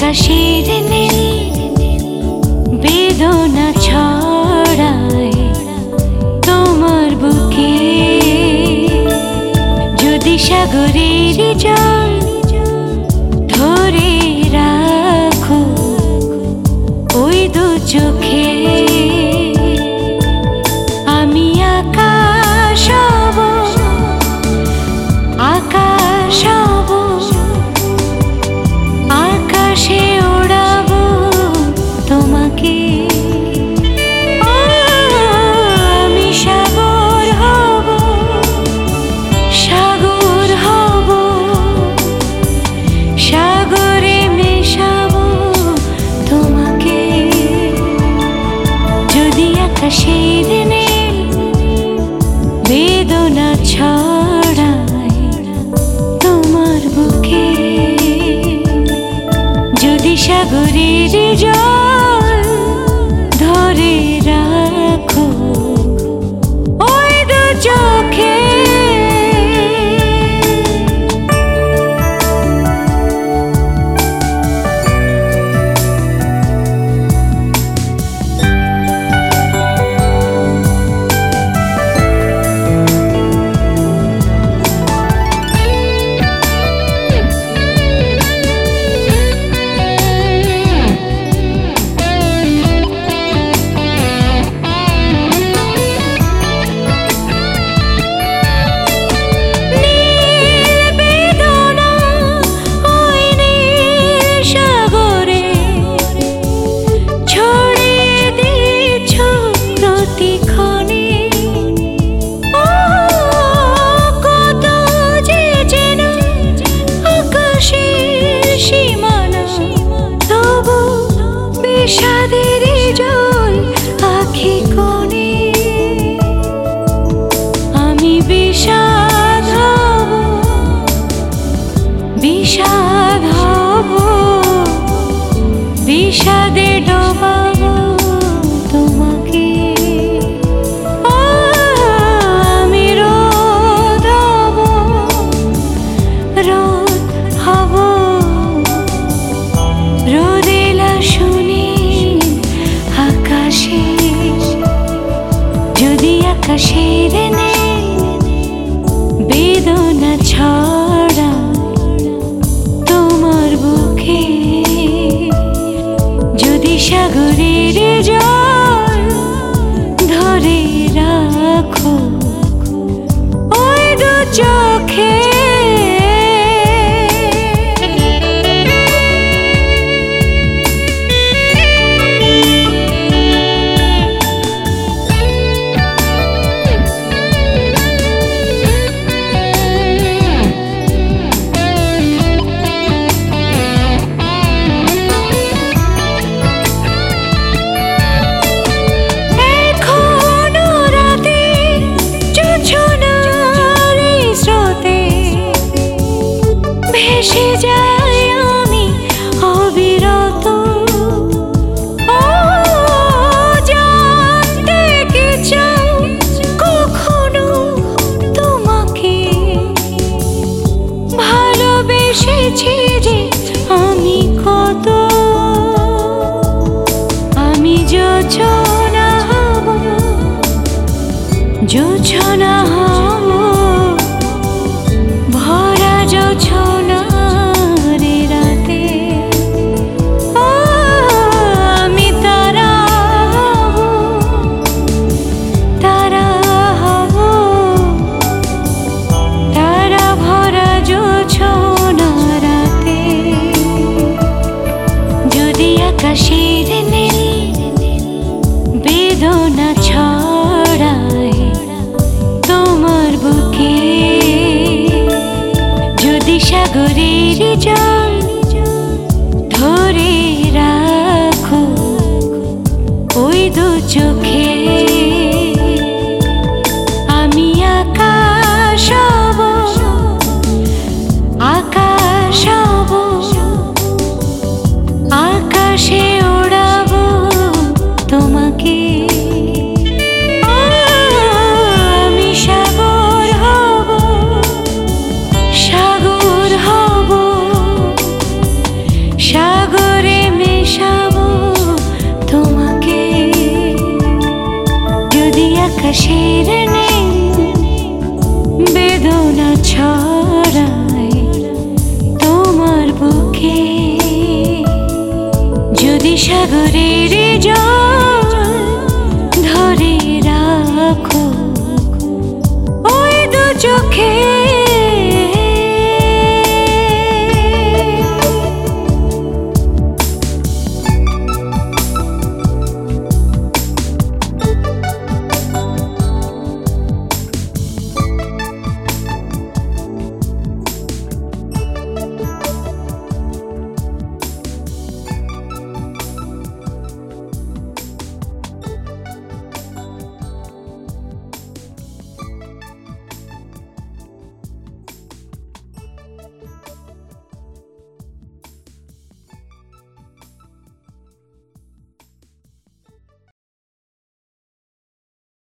আকাশের নীল বেদনা ছড়ায় তোমার বুকে। যদি সাগরের জল ধরে রাখো ওই দু চোখে, আমি আকাশ হব, আকাশ হব, আকাশে ওড়াবো তোমাকে। আমি সাগর হব, সাগর হব, সাগরে মেশাবো তোমাকে। যদি আকাশের নীল বেদনা ছড়ায় তোমার বুকে, যদি সাগরের জল ধরে রাখো ওই দু চোখে। বিষাদের জল আখি কোণে, আমি বিষাদ হব, বিষাদ হব, বিষাদে ডোবাবো তোমাকে। আমি রোদ হব, রোদ হব, রোদেলা শুনি আকাশে। যদি আকাশের নীল বেদনা ছড়ায় তোমার বুকে, যদি সাগরের জল ধরে রাখো ওই দু চোখে। ভেসে যাই আমি অবিরত, জানতে কি চাও কখনো তোমাকে। ভালোবেসেছি যে আমি কত, আমি জোছনা হব, জোছনা হব, ভরা জোছনা রাতে। আমি তারা হব, তারা হব, তারা ভরা জোছনা রাতে। যদি আকাশের নীল বেদনা ছড়ায় তোমার বুকে, যদি সাগরের জল ধরে রাখো ওই দু চোখে, আমি আকাশ হব, আকাশ হব, আকাশে ওড়াবো তোমাকে। আমি সাগর হব, সাগর হব, সাগর যদি সাগরের জল